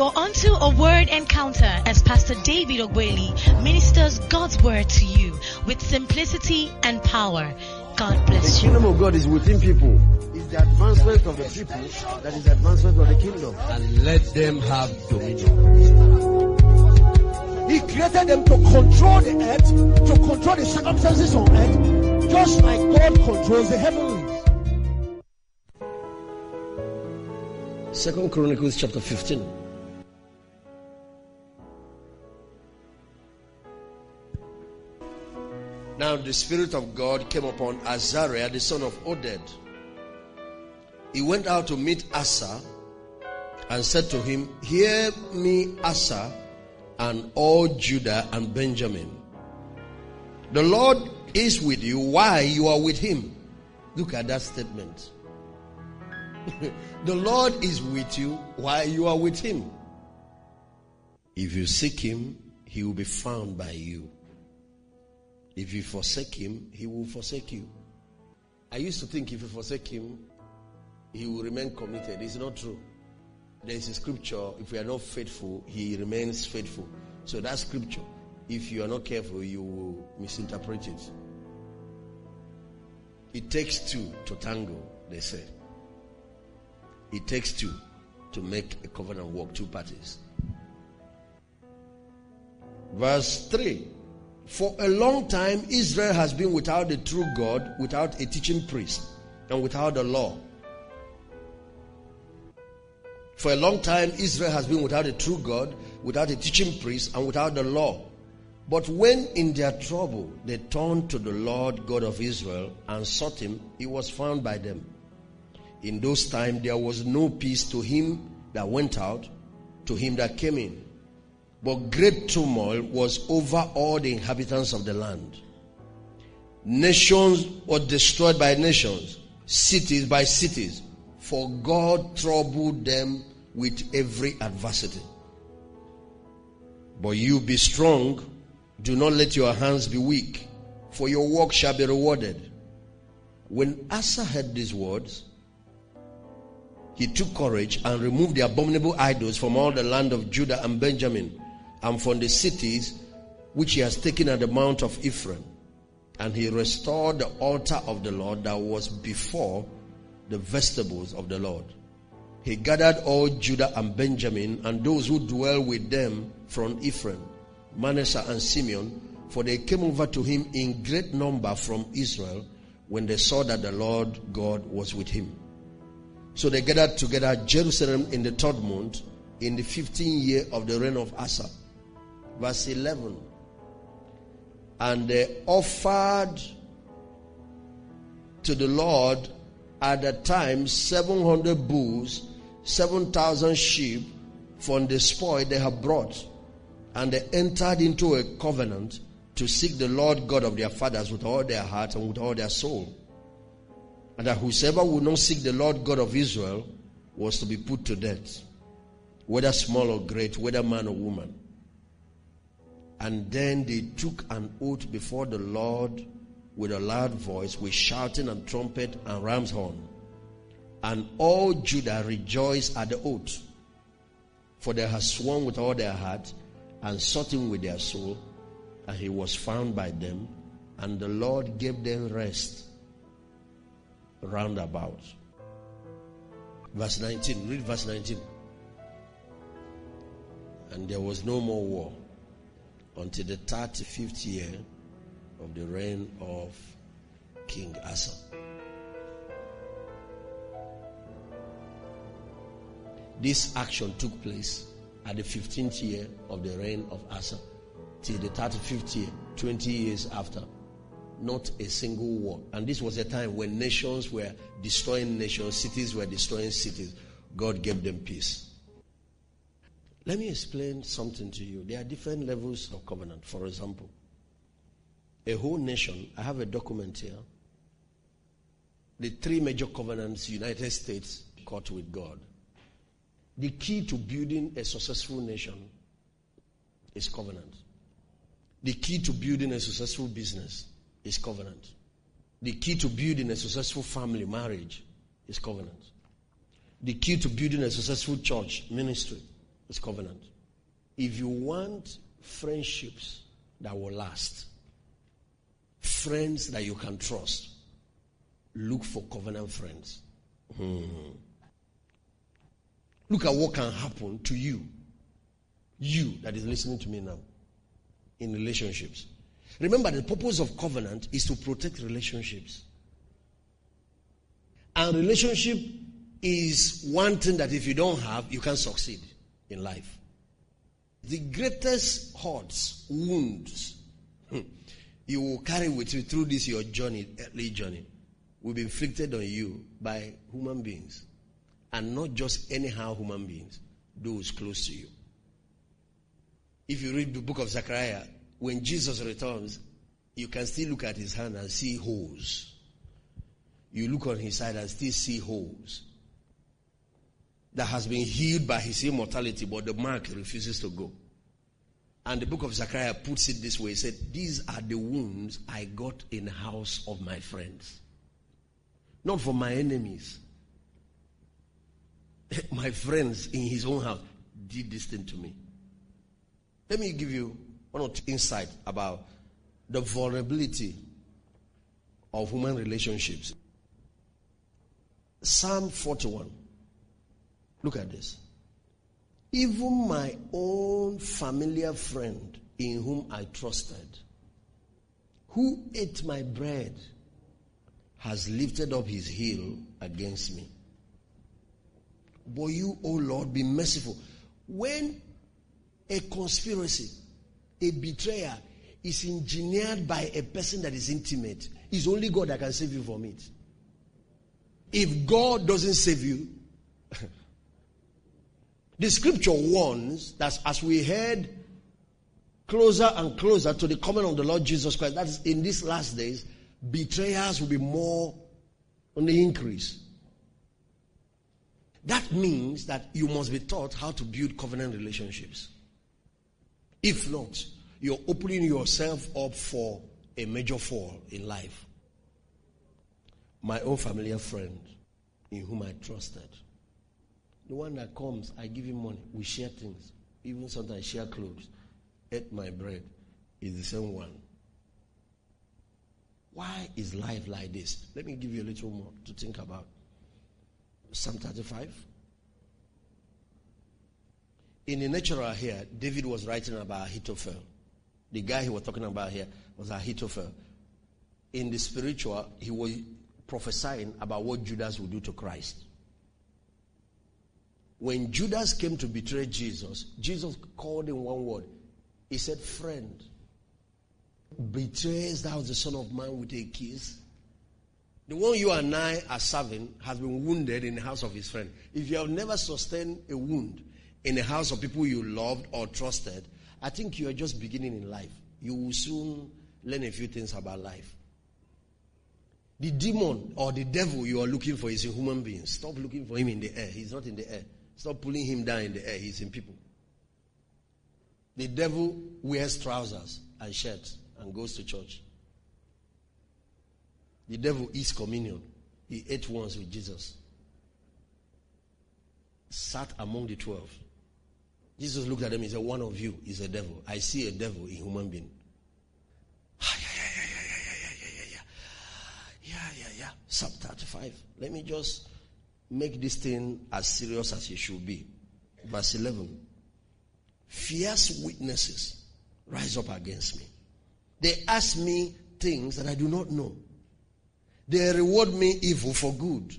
You're onto a word encounter as Pastor David Ogweli ministers God's word to you with simplicity and power. God bless The you. kingdom of God is within people. It's the advancement of the people that is the advancement of the kingdom. And let them have dominion. He created them to control the earth, to control the circumstances on earth, just like God controls the heavens. 2 Chronicles chapter 15. Now the Spirit of God came upon Azariah, the son of Oded. He went out to meet Asa and said to him, "Hear me, Asa, and all Judah and Benjamin. The Lord is with you while you are with him." Look at that statement. The Lord is with you while you are with him. If you seek him, he will be found by you. If you forsake him, he will forsake you. I used to think if you forsake him, he will remain committed. It's not true. There is a scripture, if we are not faithful, he remains faithful. So that scripture, if you are not careful, you will misinterpret it. It takes two to tango, they say. It takes two to make a covenant work, two parties. Verse 3. For a long time, Israel has been without the true God, without a teaching priest, and without the law. For a long time, Israel has been without a true God, without a teaching priest, and without the law. But when in their trouble, they turned to the Lord God of Israel and sought him, he was found by them. In those times, there was no peace to him that went out, to him that came in. But great turmoil was over all the inhabitants of the land. Nations were destroyed by nations, cities by cities, for God troubled them with every adversity. But you be strong, do not let your hands be weak, for your work shall be rewarded. When Asa heard these words, he took courage and removed the abominable idols from all the land of Judah and Benjamin, and from the cities which he has taken at the mount of Ephraim. And he restored the altar of the Lord that was before the vestibules of the Lord. He gathered all Judah and Benjamin and those who dwell with them from Ephraim, Manasseh and Simeon, for they came over to him in great number from Israel when they saw that the Lord God was with him. So they gathered together at Jerusalem in the 3rd month, in the 15th year of the reign of Asa. Verse 11. And they offered to the Lord at the time 700 bulls, 7,000 sheep from the spoil they have brought. And they entered into a covenant to seek the Lord God of their fathers with all their heart and with all their soul. And that whosoever would not seek the Lord God of Israel was to be put to death, whether small or great, whether man or woman. And then they took an oath before the Lord with a loud voice, with shouting and trumpet and ram's horn. And all Judah rejoiced at the oath, for they had sworn with all their heart and sought him with their soul, and he was found by them, and the Lord gave them rest round about. Verse 19, read verse 19. And there was no more war until the 35th year of the reign of King Asa. This action took place at the 15th year of the reign of Asa till the 35th year, 20 years after. Not a single war. And this was a time when nations were destroying nations, cities were destroying cities. God gave them peace. Let me explain something to you. There are different levels of covenant. For example, a whole nation, I have a document here. The 3 major covenants United States cut with God. The key to building a successful nation is covenant. The key to building a successful business is covenant. The key to building a successful family, marriage, is covenant. The key to building a successful church, ministry, It's covenant. If you want friendships that will last, friends that you can trust, look for covenant friends. Look at what can happen to you that is listening to me now, in relationships. Remember, the purpose of covenant is to protect relationships. And relationship is one thing that if you don't have, you can't succeed in life. The greatest hurts, wounds, you will carry with you through this your journey, earthly journey, will be inflicted on you by human beings. And not just anyhow human beings, those close to you. If you read the book of Zechariah, when Jesus returns, you can still look at his hand and see holes. You look on his side and still see holes. That has been healed by his immortality, but the mark refuses to go. And the book of Zechariah puts it this way. He said, these are the wounds I got in the house of my friends. Not for my enemies. My friends in his own house did this thing to me. Let me give you one or two insight about the vulnerability of human relationships. Psalm 41. Look at this. Even my own familiar friend in whom I trusted, who ate my bread, has lifted up his heel against me. But you, O Lord, be merciful. When a conspiracy, a betrayal is engineered by a person that is intimate, it's only God that can save you from it. If God doesn't save you, the scripture warns that as we head closer and closer to the coming of the Lord Jesus Christ, that is in these last days, betrayals will be more on the increase. That means that you must be taught how to build covenant relationships. If not, you're opening yourself up for a major fall in life. My own familiar friend in whom I trusted. The one that comes, I give him money. We share things. Even sometimes share clothes. Ate my bread. Is the same one. Why is life like this? Let me give you a little more to think about. Psalm 35. In the natural here, David was writing about Ahithophel. The guy he was talking about here was Ahithophel. In the spiritual, he was prophesying about what Judas would do to Christ. When Judas came to betray Jesus, Jesus called him one word. He said, friend, betrays thou the Son of Man with a kiss? The one you and I are serving has been wounded in the house of his friend. If you have never sustained a wound in the house of people you loved or trusted, I think you are just beginning in life. You will soon learn a few things about life. The demon or the devil you are looking for is in human beings. Stop looking for him in the air. He's not in the air. Stop pulling him down in the air. He's in people. The devil wears trousers and shirts and goes to church. The devil eats communion. He ate once with Jesus. Sat among the 12. Jesus looked at them and said, one of you is a devil. I see a devil in human being. Yeah. Psalm 35. Let me just make this thing as serious as it should be. Verse 11. Fierce witnesses rise up against me. They ask me things that I do not know. They reward me evil for good,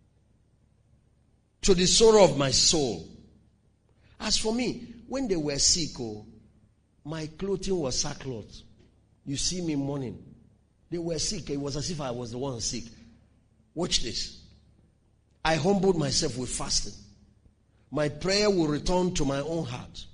to the sorrow of my soul. As for me, when they were sick, my clothing was sackcloth. You see me mourning. They were sick. It was as if I was the one sick. Watch this. I humbled myself with fasting. My prayer will return to my own heart.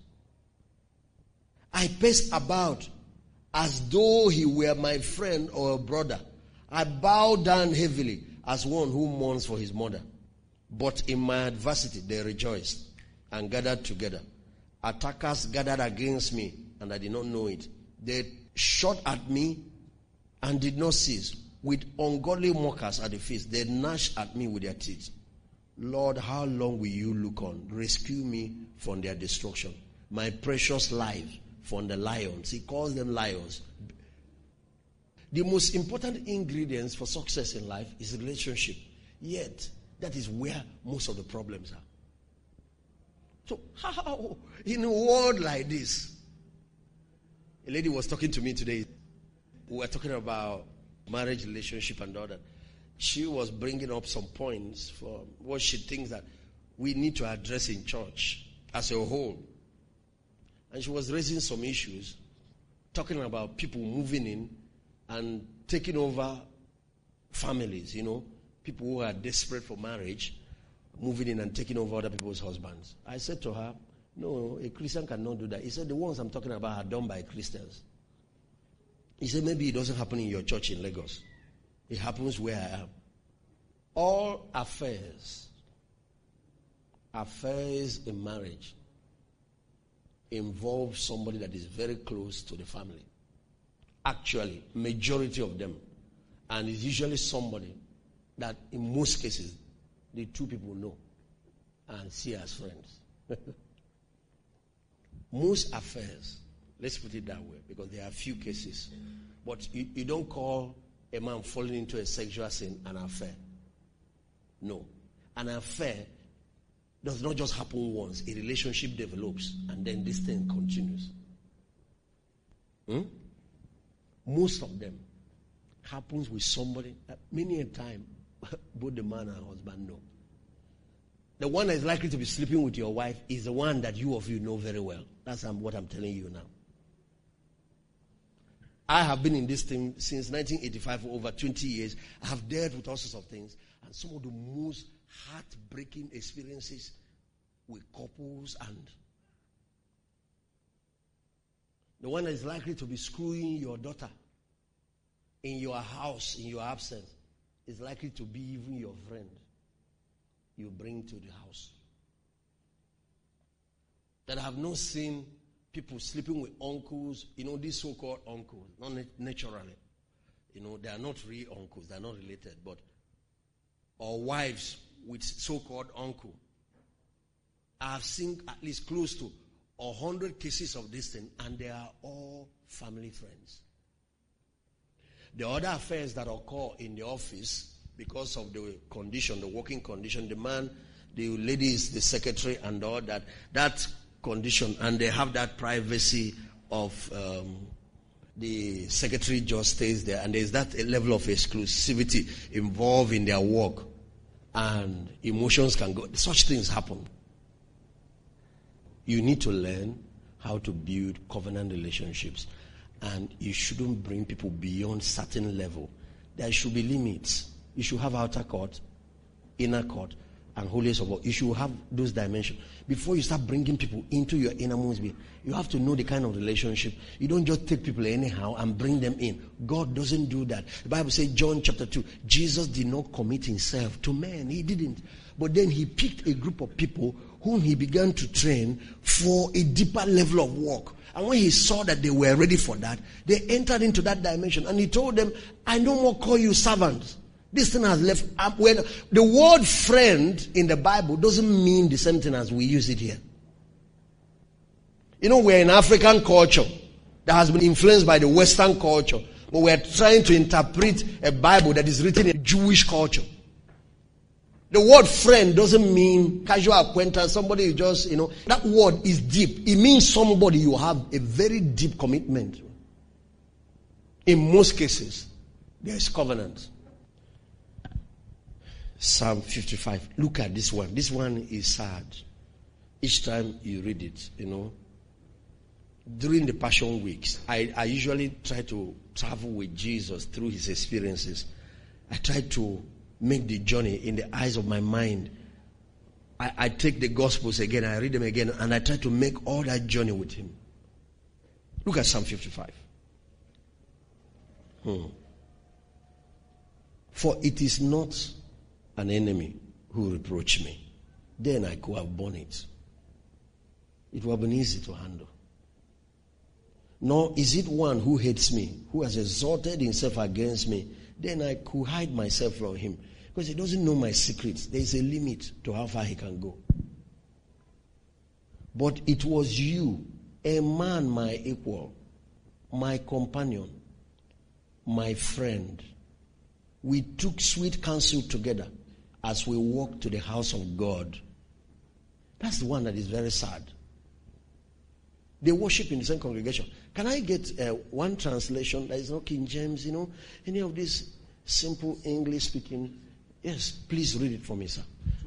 I paced about as though he were my friend or a brother. I bowed down heavily as one who mourns for his mother. But in my adversity they rejoiced and gathered together. Attackers gathered against me, and I did not know it. They shot at me and did not cease. With ungodly mockers at the feast, they gnashed at me with their teeth. Lord, how long will you look on? Rescue me from their destruction. My precious life from the lions. He calls them lions. The most important ingredients for success in life is relationship. Yet, that is where most of the problems are. So how, in a world like this, a lady was talking to me today. We were talking about marriage, relationship, and all that. She was bringing up some points for what she thinks that we need to address in church as a whole. And she was raising some issues, talking about people moving in and taking over families, people who are desperate for marriage, moving in and taking over other people's husbands. I said to her, no, a Christian cannot do that. He said, the ones I'm talking about are done by Christians. He said, maybe it doesn't happen in your church in Lagos. It happens where I am. All affairs in marriage involve somebody that is very close to the family. Actually, majority of them. And it's usually somebody that in most cases, the two people know and see as friends. Most affairs, let's put it that way, because there are few cases. But you don't call a man falling into a sexual sin an affair. No. An affair does not just happen once. A relationship develops and then this thing continues. Most of them happens with somebody that many a time both the man and husband know. The one that is likely to be sleeping with your wife is the one that you know very well. That's what I'm telling you now. I have been in this thing since 1985 for over 20 years. I have dealt with all sorts of things. And some of the most heartbreaking experiences with couples, and the one that is likely to be screwing your daughter in your house in your absence is likely to be even your friend you bring to the house. That I have not seen people sleeping with uncles, these so-called uncles, not naturally. They are not real uncles, they are not related, or wives with so-called uncle. I have seen at least close to 100 cases of this thing, and they are all family friends. The other affairs that occur in the office, because of the condition, the working condition, the man, the lady is the secretary and all that condition, and they have that privacy of the secretary just stays there, and there's that level of exclusivity involved in their work, and emotions can go. Such things happen. You need to learn how to build covenant relationships, and you shouldn't bring people beyond certain level. There should be limits. You should have outer court, inner court, and holiest of all. You should have those dimensions. Before you start bringing people into your innermost being, you have to know the kind of relationship. You don't just take people anyhow and bring them in. God doesn't do that. The Bible says, John chapter 2, Jesus did not commit himself to men. He didn't. But then he picked a group of people whom he began to train for a deeper level of work. And when he saw that they were ready for that, they entered into that dimension. And he told them, I no more call you servants. This thing has left up. When the word friend in the Bible doesn't mean the same thing as we use it here. We're in African culture that has been influenced by the Western culture. But we're trying to interpret a Bible that is written in Jewish culture. The word friend doesn't mean casual acquaintance, somebody you just, that word is deep. It means somebody you have a very deep commitment. In most cases, there is covenant. Psalm 55. Look at this one. This one is sad. Each time you read it, During the Passion Weeks, I usually try to travel with Jesus through his experiences. I try to make the journey in the eyes of my mind. I take the Gospels again, I read them again, and I try to make all that journey with him. Look at Psalm 55. For it is not an enemy who reproach me. Then I could have borne it. It would have been easy to handle. Nor is it one who hates me, who has exalted himself against me. then I could hide myself from him. Because he doesn't know my secrets. There is a limit to how far he can go. But it was you, a man my equal, my companion, my friend. We took sweet counsel together as we walked to the house of God. That's the one that is very sad. They worship in the same congregation. Can I get one translation that is not King James, any of these simple English speaking? Yes, please read it for me, sir.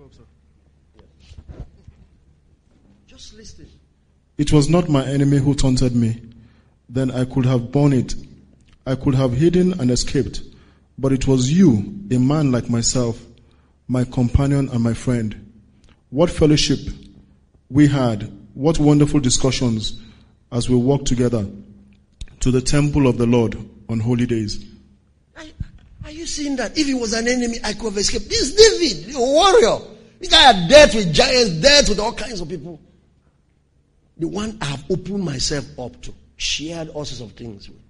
Yeah. Just listen. It was not my enemy who taunted me. Then I could have borne it. I could have hidden and escaped. But it was you, a man like myself, my companion and my friend. What fellowship we had, what wonderful discussions as we walked together to the temple of the Lord on holy days. Are you seeing that? If he was an enemy, I could have escaped. This is David, a warrior. This guy had dealt with giants, dealt with all kinds of people. The one I have opened myself up to, shared all sorts of things with.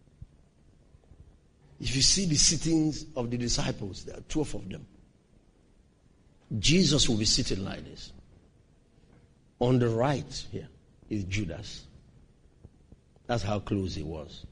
If you see the sittings of the disciples, there are 12 of them. Jesus will be sitting like this. On the right here is Judas. That's how close he was.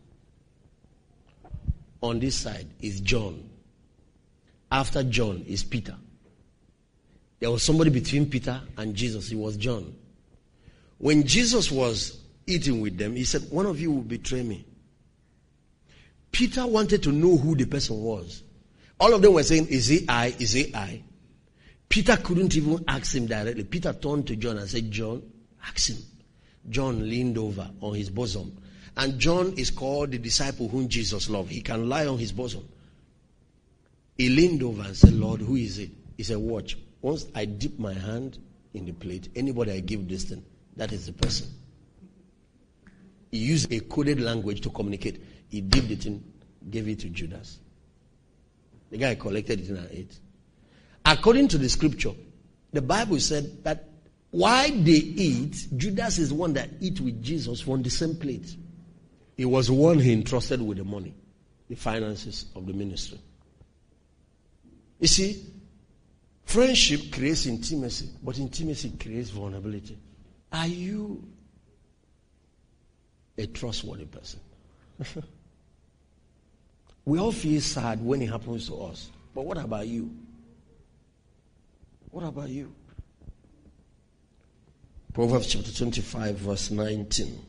On this side is John. After John is Peter. There was somebody between Peter and Jesus. It was John. When Jesus was eating with them, he said, one of you will betray me. Peter wanted to know who the person was. All of them were saying, is he I? Is he I? Peter couldn't even ask him directly. Peter turned to John and said, John, ask him. John leaned over on his bosom. And John is called the disciple whom Jesus loved. He can lie on his bosom. He leaned over and said, Lord, who is it? He said, watch. Once I dip my hand in the plate, anybody I give this thing, that is the person. He used a coded language to communicate. He dipped it in, gave it to Judas. The guy collected it and ate. According to the scripture, the Bible said that while they eat, Judas is the one that eat with Jesus from the same plate. He was the one he entrusted with the money, the finances of the ministry. You see, friendship creates intimacy, but intimacy creates vulnerability. Are you a trustworthy person? We all feel sad when it happens to us. But what about you? What about you? Proverbs chapter 25 verse 19.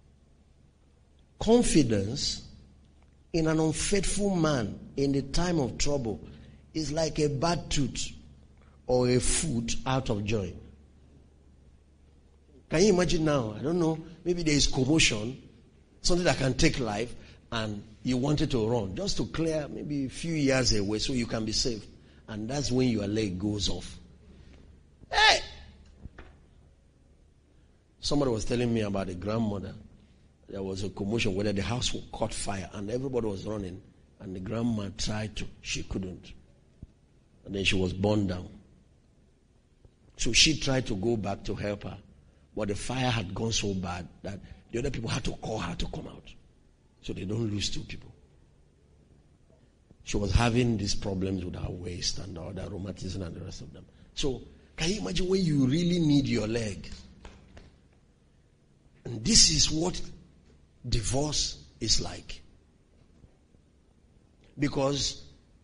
Confidence in an unfaithful man in the time of trouble is like a bad tooth or a foot out of joint. Can you imagine now? I don't know. Maybe there is commotion, something that can take life, and you wanted to run just to clear maybe a few years away so you can be safe. And that's when your leg goes off. Hey! Somebody was telling me about a grandmother. There was a commotion whether the house caught fire and everybody was running. And the grandma tried to. She couldn't. And then she was burned down. So she tried to go back to help her. But the fire had gone so bad that the other people had to call her to come out. So they don't lose two people. She was having these problems with her waist and all the rheumatism and the rest of them. So can you imagine when you really need your leg? And this is what divorce is like. Because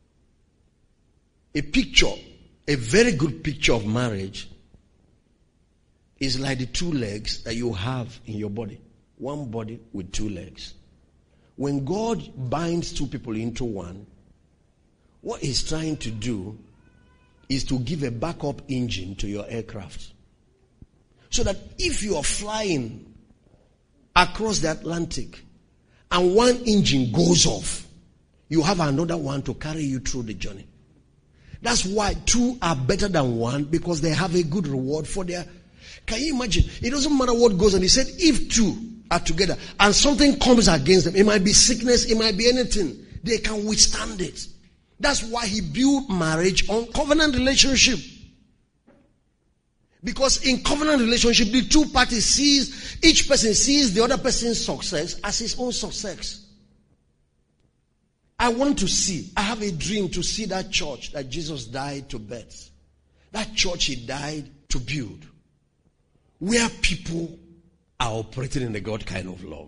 a picture, a very good picture of marriage is like the two legs that you have in your body. One body with two legs. When God binds two people into one, what he's trying to do is to give a backup engine to your aircraft. So that if you are flying across the Atlantic and one engine goes off, you have another one to carry you through the journey. That's why two are better than one, because they have a good reward for their... Can you imagine? It doesn't matter what goes on. He said if two are together and something comes against them, it might be sickness, it might be anything, they can withstand it. That's why he built marriage on covenant relationship. Because in covenant relationship, the two parties sees, each person sees the other person's success as his own success. I want to see, I have a dream to see that church that Jesus died to build. That church he died to build. Where people are operating in the God kind of love.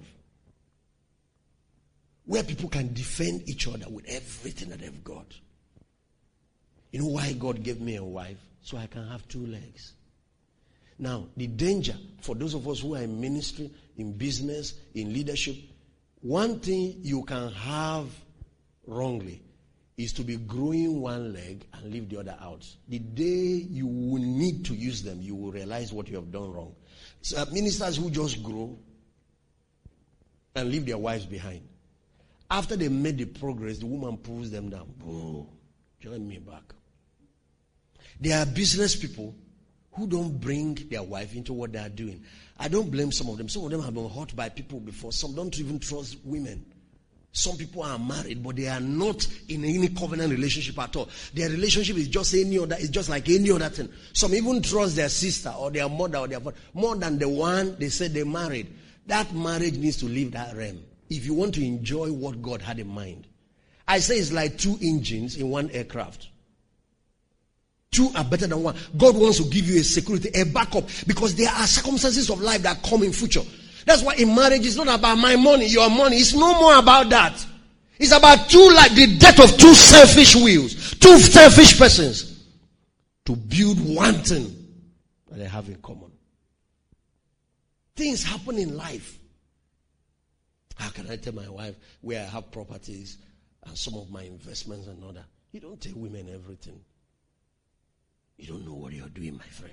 Where people can defend each other with everything that they've got. You know why God gave me a wife? So I can have two legs. Now, the danger for those of us who are in ministry, in business, in leadership, one thing you can have wrongly is to be growing one leg and leave the other out. The day you will need to use them, you will realize what you have done wrong. So ministers who just grow and leave their wives behind. After they made the progress, the woman pulls them down. Oh, join me back. There are business people who don't bring their wife into what they are doing. I don't blame some of them. Some of them have been hurt by people before. Some don't even trust women. Some people are married, but they are not in any covenant relationship at all. Their relationship is just any other. It's just like any other thing. Some even trust their sister or their mother or their father more than the one they said they married. That marriage needs to leave that realm. If you want to enjoy what God had in mind. I say it's like two engines in one aircraft. Two are better than one. God wants to give you a security, a backup, because there are circumstances of life that come in future. That's why in marriage, it's not about my money, your money. It's no more about that. It's about the death of two selfish wills, two selfish persons, to build one thing that they have in common. Things happen in life. How can I tell my wife where I have properties and some of my investments and all that? You don't tell women everything. You don't know what you're doing, my friend.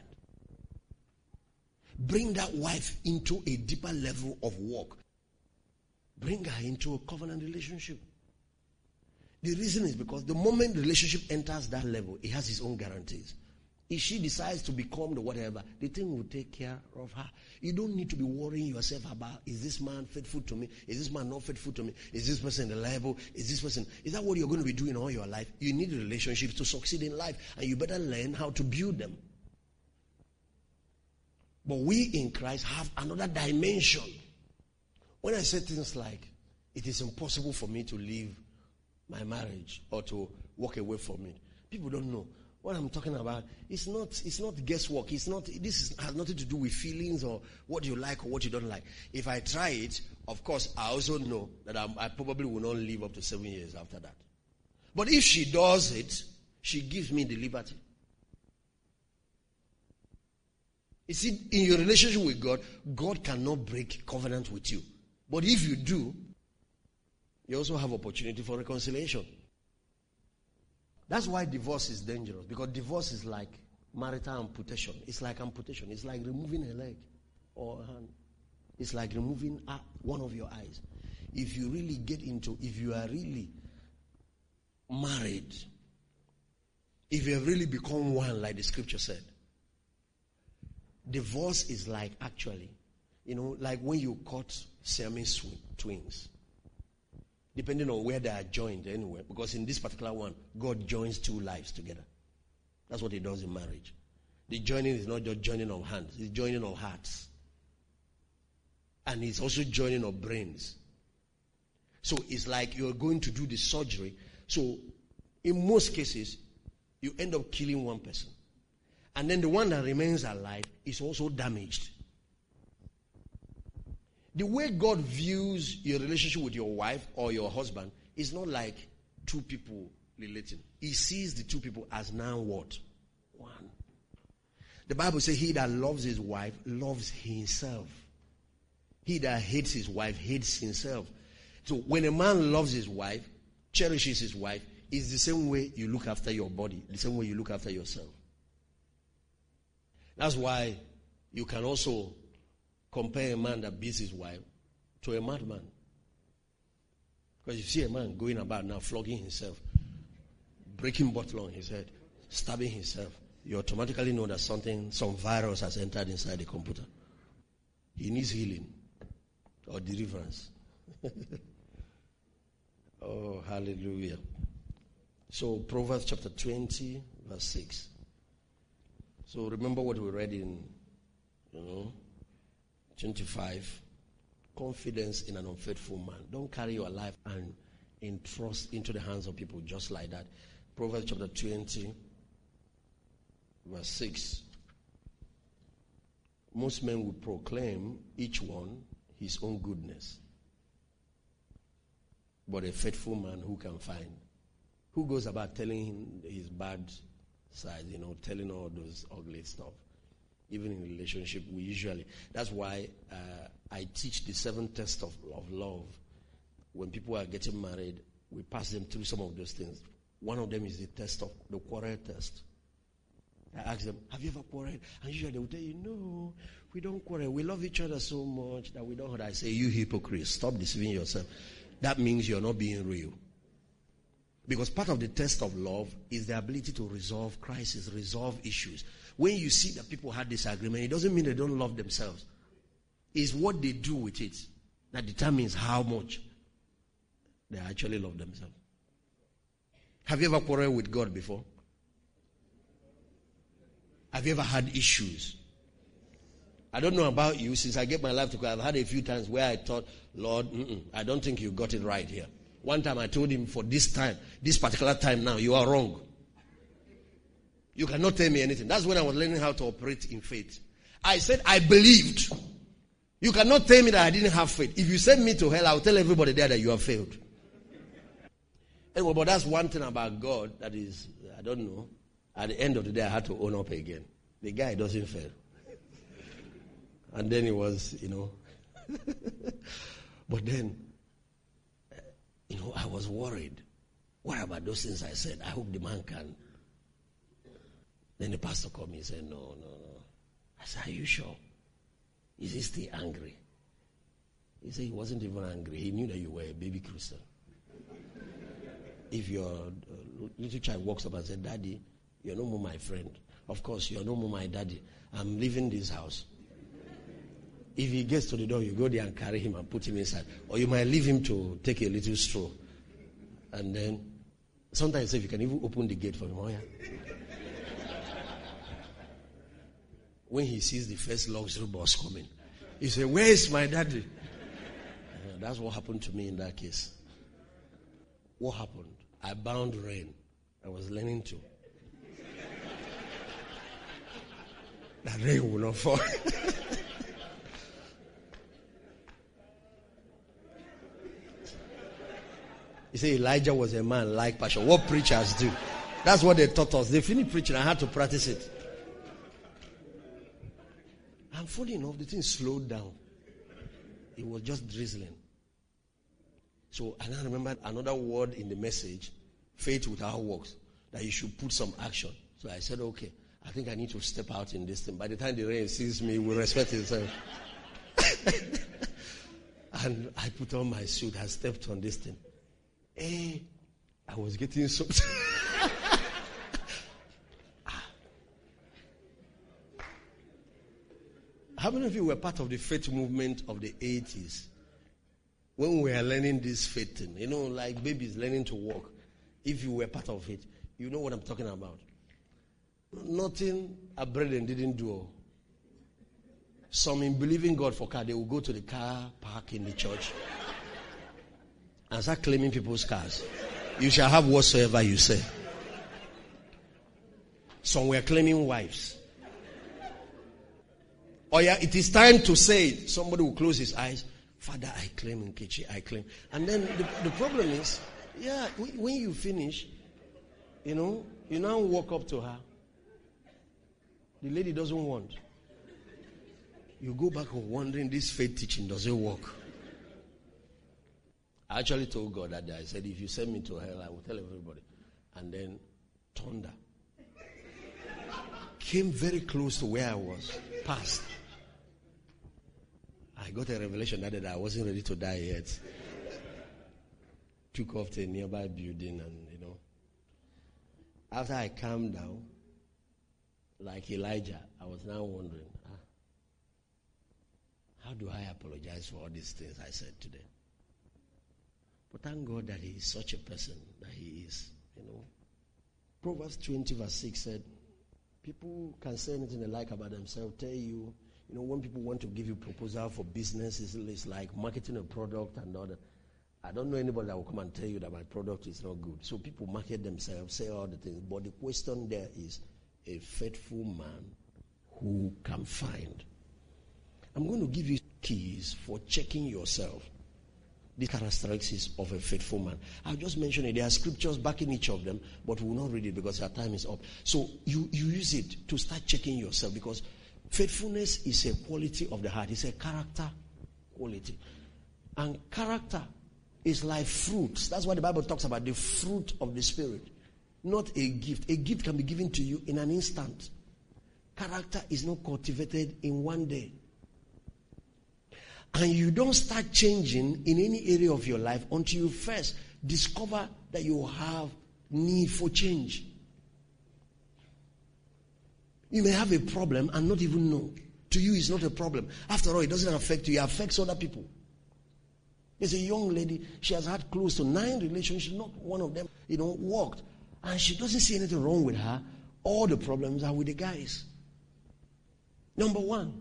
Bring that wife into a deeper level of work. Bring her into a covenant relationship. The reason is because the moment the relationship enters that level, it has its own guarantees. If she decides to become the whatever, the thing will take care of her. You don't need to be worrying yourself about, is this man faithful to me? Is this man not faithful to me? Is this person reliable? Is that what you're going to be doing all your life? You need relationships to succeed in life, and you better learn how to build them. But we in Christ have another dimension. When I say things like, it is impossible for me to leave my marriage or to walk away from it, people don't know. What I'm talking about, it's not guesswork. Has nothing to do with feelings or what you like or what you don't like. If I try it, of course, I also know that I probably will not live up to 7 years after that. But if she does it, she gives me the liberty. You see, in your relationship with God, God cannot break covenant with you. But if you do, you also have opportunity for reconciliation. That's why divorce is dangerous. Because divorce is like marital amputation. It's like amputation. It's like removing a leg or a hand. It's like removing one of your eyes. If you are really married, if you have really become one, like the scripture said, divorce is like actually, like when you cut Siamese twins. Depending on where they are joined anyway. Because in this particular one, God joins two lives together. That's what he does in marriage. The joining is not just joining of hands. It's joining of hearts. And it's also joining of brains. So it's like you're going to do the surgery. So in most cases, you end up killing one person. And then the one that remains alive is also damaged. The way God views your relationship with your wife or your husband is not like two people relating. He sees the two people as now what? One. The Bible says he that loves his wife loves himself. He that hates his wife hates himself. So when a man loves his wife, cherishes his wife, it's the same way you look after your body, the same way you look after yourself. That's why you can also compare a man that beats his wife to a madman. Because you see a man going about now flogging himself, breaking bottle on his head, stabbing himself, you automatically know that some virus has entered inside the computer. He needs healing or deliverance. Oh, hallelujah. So Proverbs chapter 20, verse 6. So remember what we read in, 25. Confidence in an unfaithful man. Don't carry your life and entrust into the hands of people just like that. Proverbs chapter 20, verse 6. Most men will proclaim, each one, his own goodness. But a faithful man, who can find? Who goes about telling him his bad side, telling all those ugly stuff? Even in a relationship, we usually... That's why I teach the 7 tests of love. When people are getting married, we pass them through some of those things. One of them is the test of the quarrel test. I ask them, have you ever quarreled? And usually they will tell you, no, we don't quarrel. We love each other so much that we don't. I say, you hypocrite, stop deceiving yourself. That means you're not being real. Because part of the test of love is the ability to resolve crises, resolve issues. When you see that people had disagreement, it doesn't mean they don't love themselves. It's what they do with it that determines how much they actually love themselves. Have you ever quarreled with God before? Have you ever had issues? I don't know about you. Since I gave my life to God, I've had a few times where I thought, Lord, I don't think you got it right here. One time I told him, for this time, this particular time now, you are wrong. You cannot tell me anything. That's when I was learning how to operate in faith. I said, I believed. You cannot tell me that I didn't have faith. If you send me to hell, I'll tell everybody there that you have failed. Anyway, but that's one thing about God that is, I don't know. At the end of the day, I had to own up again. The guy doesn't fail. And then it was, But then, I was worried. What about those things I said? I hope the man can. Then the pastor called me and said, no. I said, are you sure? Is he still angry? He said he wasn't even angry. He knew that you were a baby Christian. If your little child walks up and says, Daddy, you're no more my friend. Of course, you're no more my daddy. I'm leaving this house. If he gets to the door, you go there and carry him and put him inside. Or you might leave him to take a little stroll. And then, sometimes if you can even open the gate for him. Oh, yeah. When he sees the first luxury bus coming, he says, where is my daddy? That's what happened to me in that case. What happened? I bound rain. I was learning to. That rain will not fall. You say Elijah was a man like passion. What preachers do? That's what they taught us. They finished preaching. I had to practice it. And funny enough, the thing slowed down. It was just drizzling. So, and I remember another word in the message, faith without works, that you should put some action. So I said, okay, I think I need to step out in this thing. By the time the rain sees me, will respect himself. And I put on my suit. I stepped on this thing. Hey, I was getting soaked. How many of you were part of the faith movement of the 80s? When we were learning this faith thing, like babies learning to walk. If you were part of it, you know what I'm talking about. Nothing a brethren didn't do. Some in believing God for car, they will go to the car park in the church and start claiming people's cars. You shall have whatsoever you say. Some were claiming wives. Oh yeah, it is time to say it. Somebody will close his eyes. Father, I claim Nkechi, I claim. And then the problem is, when you finish, you now walk up to her. The lady doesn't want. You go back home wondering, this faith teaching, does it work? I actually told God that day. I said, if you send me to hell, I will tell everybody. And then thunder came very close to where I was, passed. I got a revelation that day I wasn't ready to die yet. Took off to a nearby building and, After I calmed down, like Elijah, I was now wondering, how do I apologize for all these things I said today? But thank God that he is such a person that he is, Proverbs 20 verse 6 said, people can say anything they like about themselves, tell you, when people want to give you proposal for business, it's like marketing a product and all that. I don't know anybody that will come and tell you that my product is not good. So people market themselves, say all the things. But the question there is a faithful man who can find. I'm going to give you keys for checking yourself. The characteristics of a faithful man. I'll just mention it. There are scriptures backing each of them, but we will not read it because our time is up. So you use it to start checking yourself, because faithfulness is a quality of the heart. It's a character quality. And character is like fruits. That's what the Bible talks about, the fruit of the Spirit. Not a gift. A gift can be given to you in an instant. Character is not cultivated in one day. And you don't start changing in any area of your life until you first discover that you have need for change. You may have a problem and not even know. To you, it's not a problem. After all, it doesn't affect you. It affects other people. There's a young lady. She has had close to 9 relationships. Not one of them, worked. And she doesn't see anything wrong with her. All the problems are with the guys. Number one.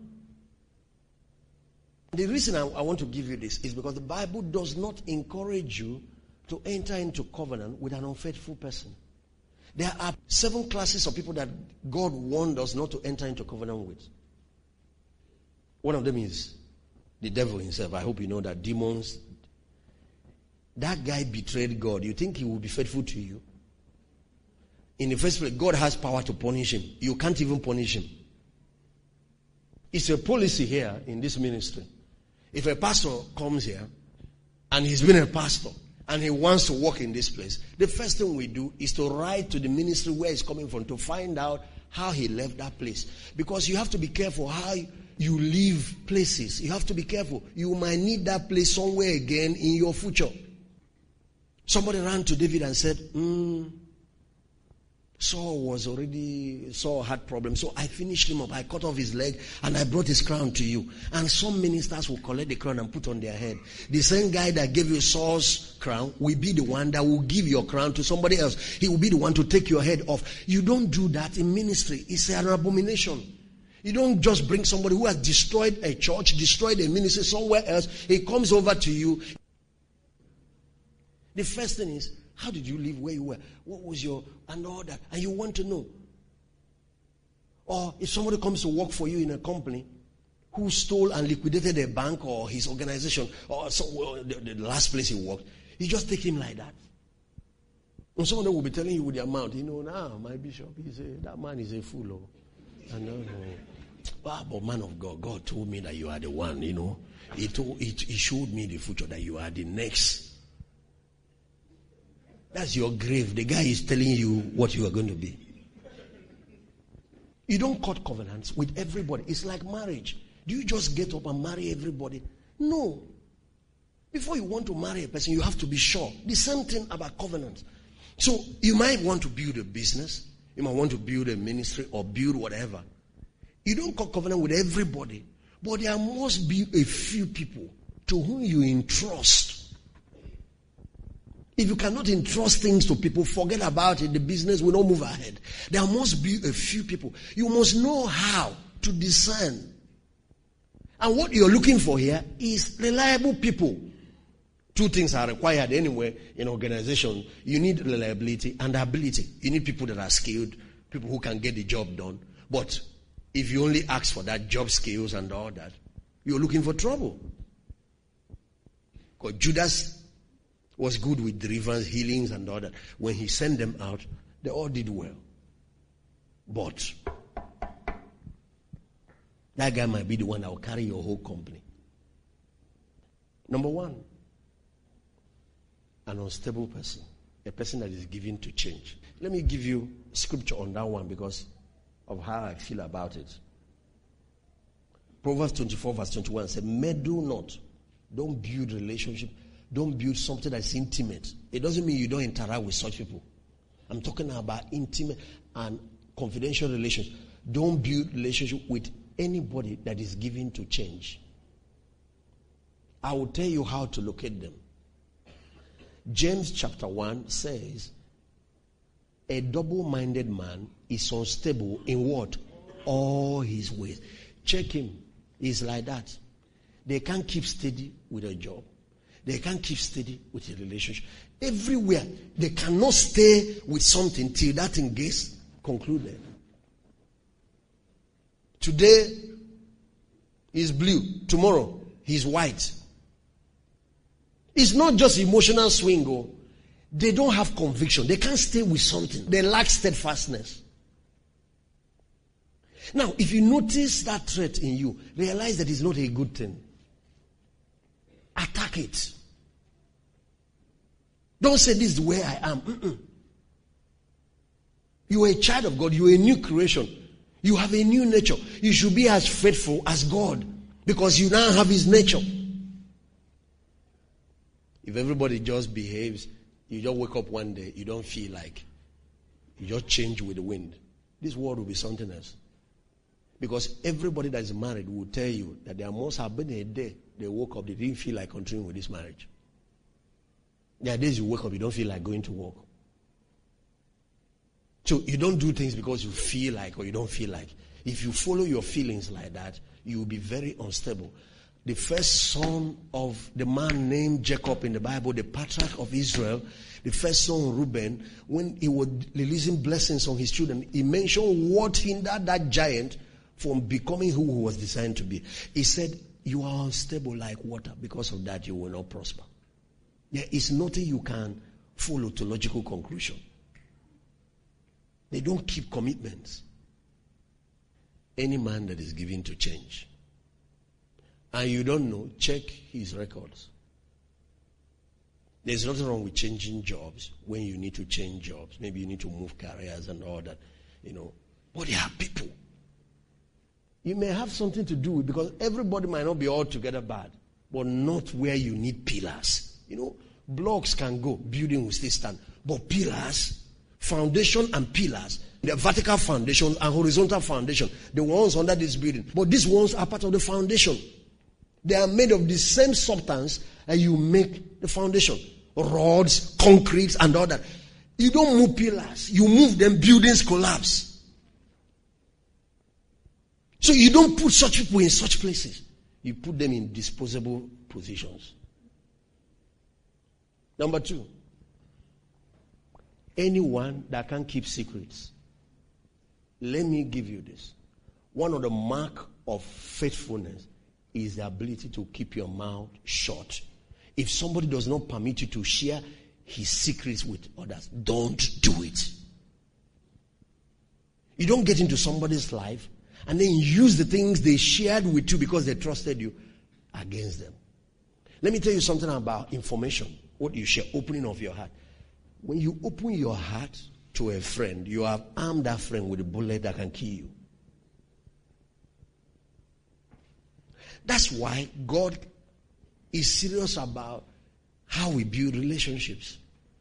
The reason I want to give you this is because the Bible does not encourage you to enter into covenant with an unfaithful person. There are 7 classes of people that God warned us not to enter into covenant with. One of them is the devil himself. I hope you know that demons. That guy betrayed God. You think he will be faithful to you? In the first place, God has power to punish him. You can't even punish him. It's a policy here in this ministry. If a pastor comes here and he's been a pastor and he wants to work in this place, the first thing we do is to write to the ministry where he's coming from to find out how he left that place. Because you have to be careful how you leave places. You have to be careful. You might need that place somewhere again in your future. Somebody ran to David and said, Saul had problems, so I finished him up. I cut off his leg and I brought his crown to you. And some ministers will collect the crown and put on their head. The same guy that gave you Saul's crown will be the one that will give your crown to somebody else. He will be the one to take your head off. You don't do that in ministry. It's an abomination. You don't just bring somebody who has destroyed a church, destroyed a ministry somewhere else. He comes over to you. The first thing is, how did you live where you were? What was your, and all that. And you want to know. Or if somebody comes to work for you in a company who stole and liquidated a bank or his organization or the last place he worked, you just take him like that. And someone will be telling you with their mouth, my bishop, that man is a fool. But man of God, God told me that you are the one, He showed me the future, that you are the next. That's your grave. The guy is telling you what you are going to be. You don't cut covenants with everybody. It's like marriage. Do you just get up and marry everybody? No. Before you want to marry a person, you have to be sure. The same thing about covenants. So you might want to build a business. You might want to build a ministry or build whatever. You don't cut covenant with everybody. But there must be a few people to whom you entrust. If you cannot entrust things to people, forget about it. The business will not move ahead. There must be a few people. You must know how to discern. And what you're looking for here is reliable people. 2 things are required anyway in organization. You need reliability and ability. You need people that are skilled, people who can get the job done. But if you only ask for that job skills and all that, you're looking for trouble. Because Judas was good with deliverance, healings, and all that. When he sent them out, they all did well. But that guy might be the one that will carry your whole company. Number 1, an unstable person. A person that is given to change. Let me give you scripture on that one because of how I feel about it. Proverbs 24 verse 21 says, meddle not. Don't build relationship. Don't build something that's intimate. It doesn't mean you don't interact with such people. I'm talking about intimate and confidential relations. Don't build relationship with anybody that is given to change. I will tell you how to locate them. James chapter 1 says, a double-minded man is unstable in what? All his ways. Check him. He's like that. They can't keep steady with a job. They can't keep steady with a relationship. Everywhere, they cannot stay with something till that thing gets concluded. Today, he's blue. Tomorrow, he's white. It's not just emotional swing. They don't have conviction. They can't stay with something. They lack steadfastness. Now, if you notice that trait in you, realize that it's not a good thing. Attack it. Don't say this is where I am. You are a child of God. You are a new creation. You have a new nature. You should be as faithful as God because you now have His nature. If everybody just behaves, you just wake up one day, you don't feel like, you just change with the wind. This world will be something else. Because everybody that is married will tell you that there must have been a day they woke up, they didn't feel like continuing with this marriage. There are days you wake up, you don't feel like going to work. So you don't do things because you feel like or you don't feel like. If you follow your feelings like that, you will be very unstable. The first son of the man named Jacob in the Bible, the patriarch of Israel, the first son Reuben, when he was releasing blessings on his children, he mentioned what hindered that giant from becoming who he was designed to be. He said, you are unstable like water. Because of that, you will not prosper. There is nothing you can follow to logical conclusion. They don't keep commitments. Any man that is given to change, and you don't know, check his records. There's nothing wrong with changing jobs when you need to change jobs. Maybe you need to move careers and all that, But there are people. You may have something to do with, because everybody might not be altogether bad, but not where you need pillars. Blocks can go, building will still stand. But pillars, foundation and pillars, the vertical foundation and horizontal foundation, the ones under this building. But these ones are part of the foundation. They are made of the same substance and you make the foundation. Rods, concrete and all that. You don't move pillars. You move them, buildings collapse. So you don't put such people in such places. You put them in disposable positions. Number 2. Anyone that can keep secrets. Let me give you this. One of the mark of faithfulness is the ability to keep your mouth shut. If somebody does not permit you to share his secrets with others, don't do it. You don't get into somebody's life and then use the things they shared with you because they trusted you against them. Let me tell you something about information. What you share, opening of your heart. When you open your heart to a friend, you have armed that friend with a bullet that can kill you. That's why God is serious about how we build relationships.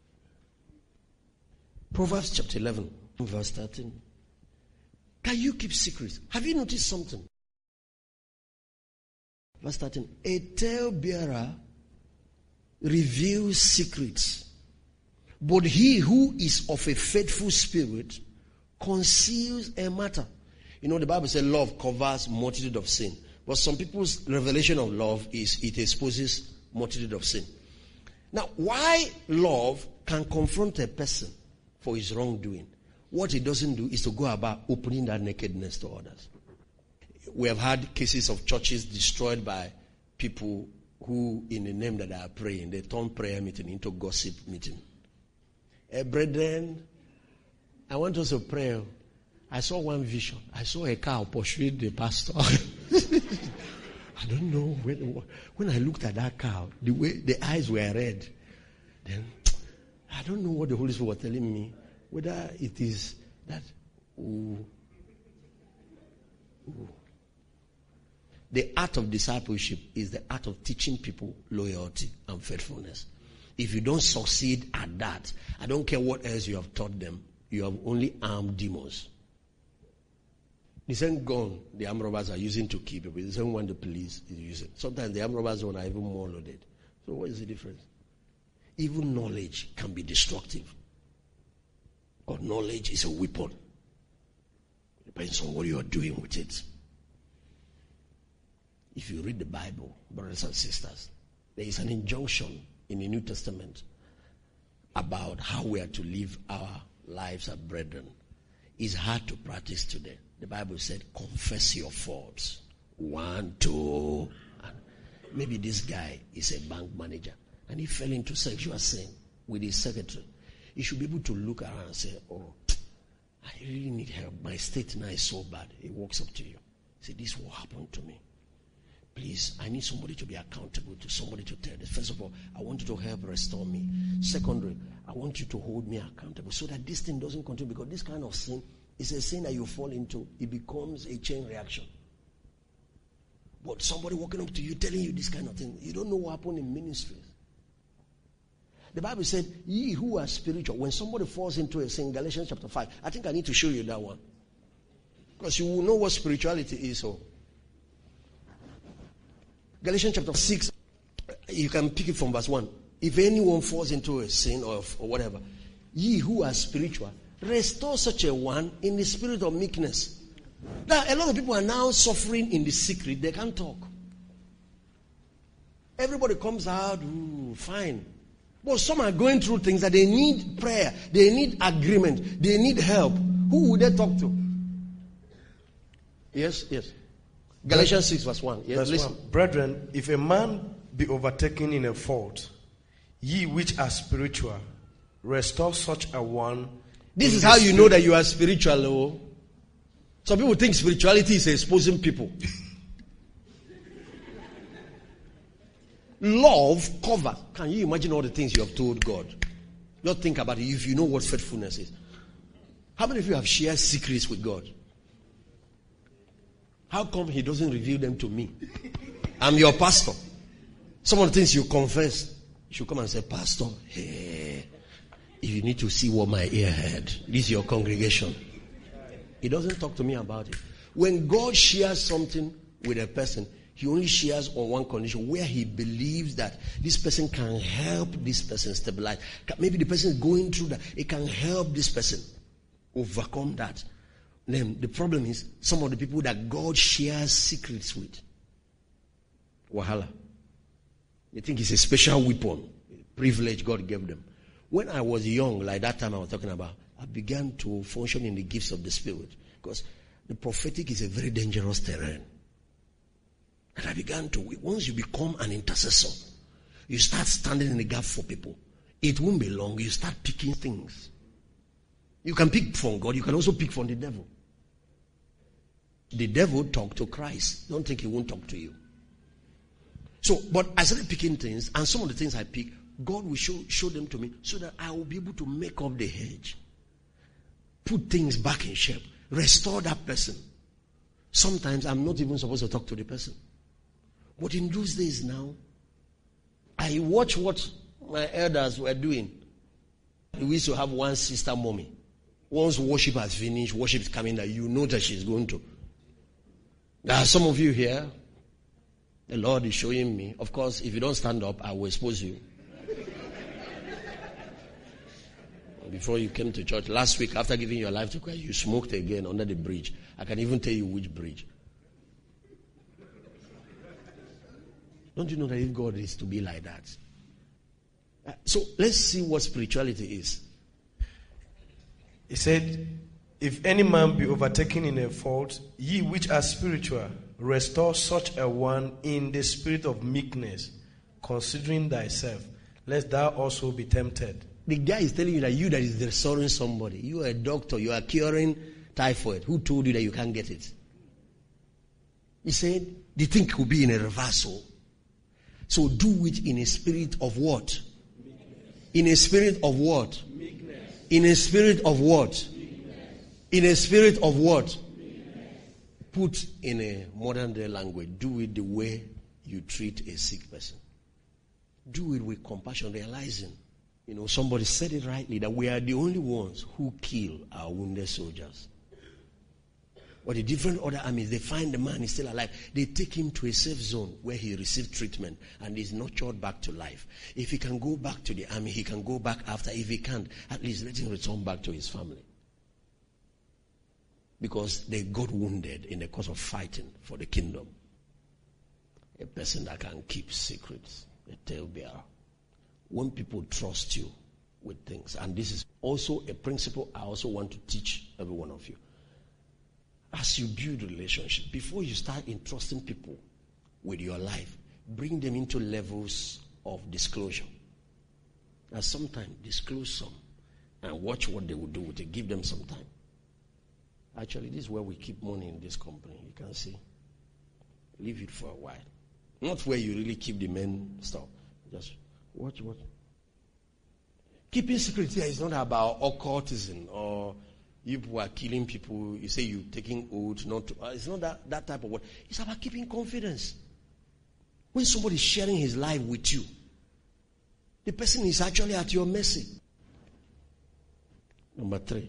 Proverbs chapter 11, verse 13. Can you keep secrets? Have you noticed something? Verse 13. A talebearer reveals secrets, but he who is of a faithful spirit conceals a matter. The Bible says love covers multitude of sin. But some people's revelation of love is it exposes multitude of sin. Now, why love can confront a person for his wrongdoing, what it doesn't do is to go about opening that nakedness to others. We have had cases of churches destroyed by people who, in the name that they are praying, they turn prayer meeting into gossip meeting. Brethren, I want us to pray. I saw one vision. I saw a cow pursuing the pastor. I don't know when I looked at that cow, the way the eyes were red. Then I don't know what the Holy Spirit was telling me. Whether it is that. The art of discipleship is the art of teaching people loyalty and faithfulness. If you don't succeed at that, I don't care what else you have taught them, you have only armed demons. The same gun the armed robbers are using to kill people, the same one the police is using. Sometimes the armed robbers one are even more loaded. So what is the difference? Even knowledge can be destructive. But knowledge is a weapon. It depends on what you are doing with it. If you read the Bible, brothers and sisters, There is an injunction in the New Testament about how we are to live our lives as brethren. It's hard to practice today. The Bible said, confess your faults. 1, 2. And maybe this guy is a bank manager and he fell into sexual sin with his secretary. He should be able to look around and say, oh, I really need help. My state now is so bad. He walks up to you. He says, this will happen to me. Please, I need somebody to be accountable, to somebody to tell this. First of all, I want you to help restore me. Secondly, I want you to hold me accountable so that this thing doesn't continue, because this kind of sin is a sin that you fall into. It becomes a chain reaction. But somebody walking up to you telling you this kind of thing, you don't know what happened in ministries. The Bible said, ye who are spiritual, when somebody falls into a sin, Galatians chapter 5, I think I need to show you that one. Because you will know what spirituality is. So, Galatians chapter 6, you can pick it from verse 1. If anyone falls into a sin or whatever, ye who are spiritual, restore such a one in the spirit of meekness. Now, a lot of people are now suffering in the secret. They can't talk. Everybody comes out, fine. But some are going through things that they need prayer. They need agreement. They need help. Who would they talk to? Yes. Galatians 6 verse 1. Yes, verse 1. Brethren, if a man be overtaken in a fault, ye which are spiritual, restore such a one. This is how you know that you are spiritual. Oh. Some people think spirituality is exposing people. Love cover. Can you imagine all the things you have told God? Just think about it if you know what faithfulness is. How many of you have shared secrets with God? How come he doesn't reveal them to me? I'm your pastor. Some of the things you confess, you should come and say, Pastor, hey, if you need to see what my ear heard, this is your congregation. He doesn't talk to me about it. When God shares something with a person, he only shares on one condition, where he believes that this person can help this person stabilize. Maybe the person is going through that. It can help this person overcome that. Then the problem is some of the people that God shares secrets with. Wahala. They think it's a special weapon, privilege God gave them. When I was young, like that time I was talking about, I began to function in the gifts of the Spirit. Because the prophetic is a very dangerous terrain. And I began to, once you become an intercessor, you start standing in the gap for people. It won't be long, you start picking things. You can pick from God, you can also pick from the devil. The devil talked to Christ. Don't think he won't talk to you. So, but I started picking things, and some of the things I pick, God will show them to me so that I will be able to make up the hedge. Put things back in shape. Restore that person. Sometimes I'm not even supposed to talk to the person. But in those days now, I watch what my elders were doing. We used to have one sister mommy. Once worship has finished, worship is coming, that you know that she's going to. There are some of you here. The Lord is showing me. Of course, if you don't stand up, I will expose you. Before you came to church, last week, after giving your life to Christ, you smoked again under the bridge. I can even tell you which bridge. Don't you know that if God is to be like that? So let's see what spirituality is. He said, if any man be overtaken in a fault, ye which are spiritual, restore such a one in the spirit of meekness, considering thyself, lest thou also be tempted. The guy is telling you that is restoring somebody. You are a doctor, you are curing typhoid. Who told you that you can't get it? He said, the thing could be in a reversal. So do it in a spirit of what? In a spirit of what? In a spirit of what? In a spirit of what? Put in a modern day language, do it the way you treat a sick person. Do it with compassion, realizing, somebody said it rightly, that we are the only ones who kill our wounded soldiers. But the different other armies, they find the man is still alive. They take him to a safe zone where he received treatment and is nurtured back to life. If he can go back to the army, he can go back after. If he can't, at least let him return back to his family. Because they got wounded in the course of fighting for the kingdom. A person that can keep secrets. a talebearer. When people trust you with things, and this is also a principle I also want to teach every one of you. As you build relationships, before you start entrusting people with your life, bring them into levels of disclosure. And sometimes disclose some and watch what they will do with it. Give them some time. Actually, this is where we keep money in this company. You can see. Leave it for a while. Not where you really keep the main stuff. Just watch. Keeping secret here is not about occultism or you people are killing people. You say you're taking oaths. It's not that type of word. It's about keeping confidence. When somebody is sharing his life with you, the person is actually at your mercy. Number 3.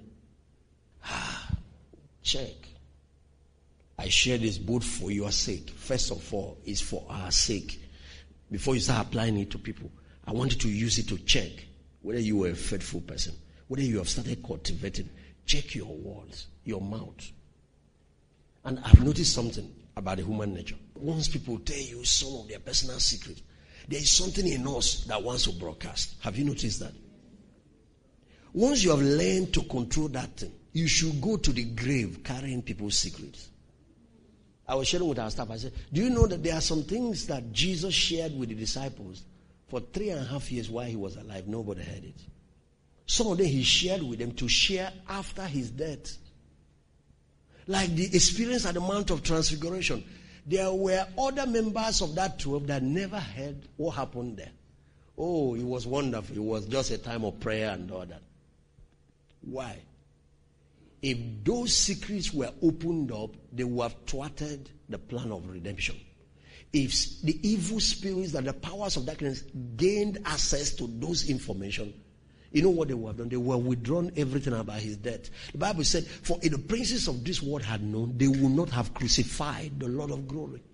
Check. I share this both for your sake. First of all, it's for our sake. Before you start applying it to people, I want you to use it to check whether you are a faithful person, whether you have started cultivating. Check your words, your mouth. And I've noticed something about the human nature. Once people tell you some of their personal secrets, there is something in us that wants to broadcast. Have you noticed that? Once you have learned to control that thing, you should go to the grave carrying people's secrets. I was sharing with our staff. I said, do you know that there are some things that Jesus shared with the disciples for 3.5 years while he was alive? Nobody heard it. Some of them he shared with them to share after his death. Like the experience at the Mount of Transfiguration. There were other members of that 12 that never heard what happened there. Oh, it was wonderful. It was just a time of prayer and all that. Why? If those secrets were opened up, they would have thwarted the plan of redemption. If the evil spirits and the powers of darkness gained access to those information, you know what they would have done? They would have withdrawn everything about his death. The Bible said, for if the princes of this world had known, they would not have crucified the Lord of glory.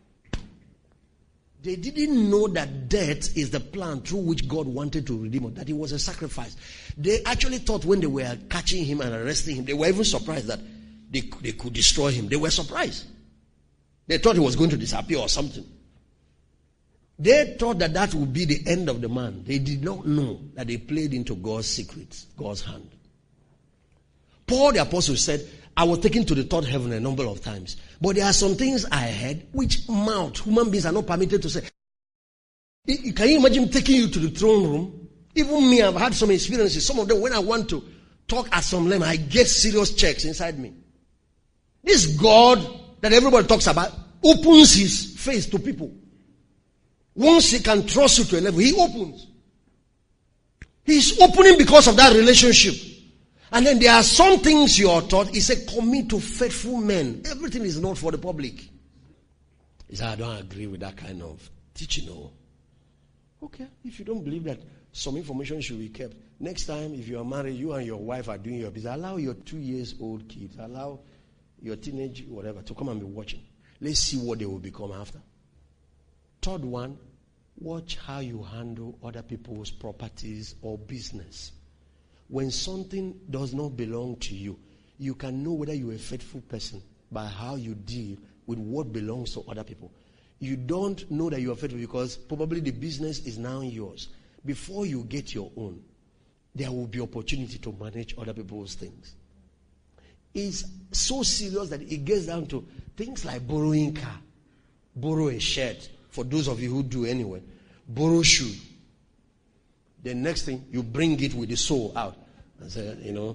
They didn't know that death is the plan through which God wanted to redeem us, that it was a sacrifice. They actually thought when they were catching him and arresting him, they were even surprised that they could destroy him. They were surprised. They thought he was going to disappear or something. They thought that would be the end of the man. They did not know that they played into God's secrets, God's hand. Paul the apostle said, I was taken to the third heaven a number of times. But there are some things I heard which human beings are not permitted to say. Can you imagine taking you to the throne room? Even me, I've had some experiences. Some of them, when I want to talk at some level, I get serious checks inside me. This God that everybody talks about opens his face to people. Once he can trust you to a level, he opens. He's opening because of that relationship. And then there are some things you are taught. He said, commit to faithful men. Everything is not for the public. He said, I don't agree with that kind of teaching. No. Okay, if you don't believe that some information should be kept, next time if you are married, you and your wife are doing your business, allow your 2-year-old kids, allow your teenage whatever to come and be watching. Let's see what they will become after. Third one, watch how you handle other people's properties or business. When something does not belong to you, you can know whether you're a faithful person by how you deal with what belongs to other people. You don't know that you are faithful because probably the business is now yours. Before you get your own, there will be opportunity to manage other people's things. It's so serious that it gets down to things like borrowing car, borrow a shirt, for those of you who do anyway, borrow shoe. The next thing, you bring it with the sole out. And say,